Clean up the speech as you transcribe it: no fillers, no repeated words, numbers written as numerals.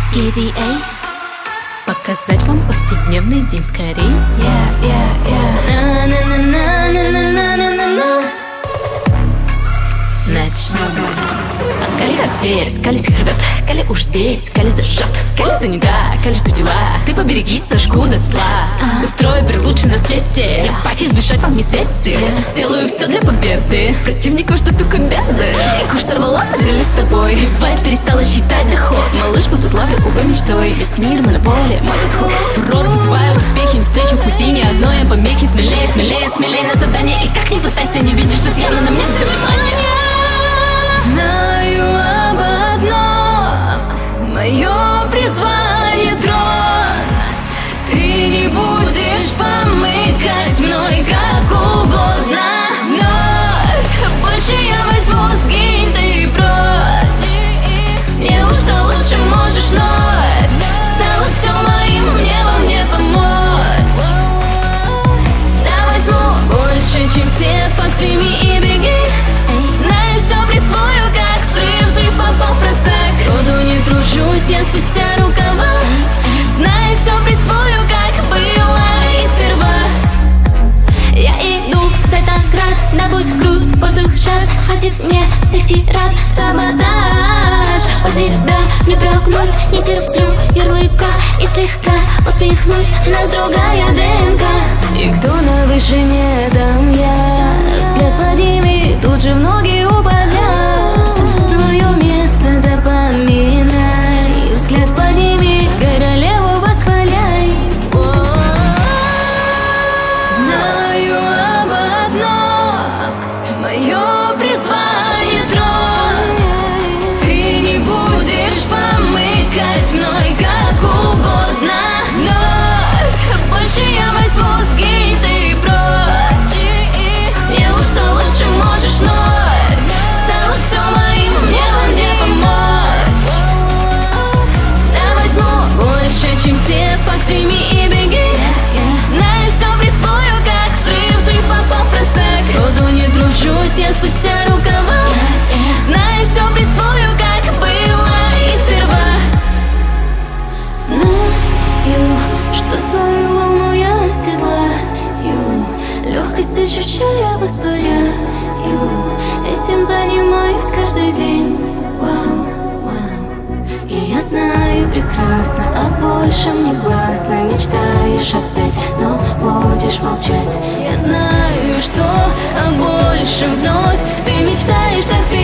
KDA. Показать вам повседневный день скорей. Начнем. Кали как ферзь, Кали всех рвет, Кали уж здесь, Кали зажжет, Кали занята, Кали жду дела. Ты побереги, сожгу дотла. Устрою при лучшем на свете. Репахи сбежать вам не светит. Сделаю все для победы. Противников ждут только беды. Я куш сорвала, поделюсь с тобой. Ревайт перестала считать доход. Малыш, будут лавры, увы, мечтой. Весь мир, монополия, мой подход. Фурор вызываю успехи, не встречу в пути ни одной. Помехи смелее, смелее, смелее на задание. И как ни пытайся, не видишь, что явно на мне все внимание. Знаю об одном, мое призвание трон. Ты не будешь помыкать мной как угодно. Вновь больше я возьму, сгинь ты прочь. Неужто лучше можешь вновь? Стало все моим, мне вам не помочь. Да возьму больше, чем все, фактами и беги. Знаю, все присвою, как взрыв попал в просак. Роду не тружусь, я спустя рукава. Знаю, все присвою, как было и сперва. Я иду за этот град, на путь крут, воздух шар. Хватит мне всех тират, саботаж. От тебя не прогнусь, не терплю ярлыка. И слегка усмехнусь, нас другая ДНК. И кто на вышине, там я. Взгляд подними, тут же в ноги упадет. Свое место запоминай. Взгляд подними, королеву восхваляй. Знаю об одном, мое призвание трон. Ты не будешь помыкать мной как угодно. Но больше я возьму, сгинь ты прочь. Неужто лучше можешь вновь? Стало все моим, мне вам не помочь. Да возьму больше, чем все, фактами и беги. Знаю, все присвою, как взрыв попал в просак. Роду не дружусь, я спустя рукава. Знаю, все присвою, как было и сперва. Знаю, что свою волну я оседлаю. Легкость ощущаю, воспаряю. Этим занимаюсь каждый день. Вау, вау. И я знаю прекрасно, о большем негласно. Мечтаешь опять, но будешь молчать. Я знаю, что о большем вновь ты мечтаешь так.